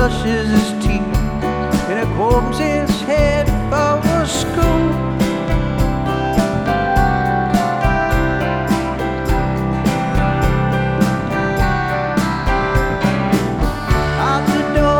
brushes his teeth and he combs his head for school.